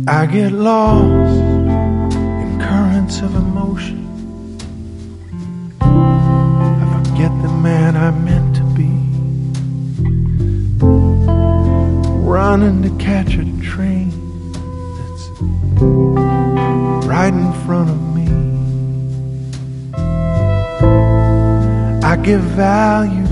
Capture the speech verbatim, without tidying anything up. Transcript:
I get lost in currents of emotion. I forget the man I meant to be, running to catch a train that's right in front of me. I give value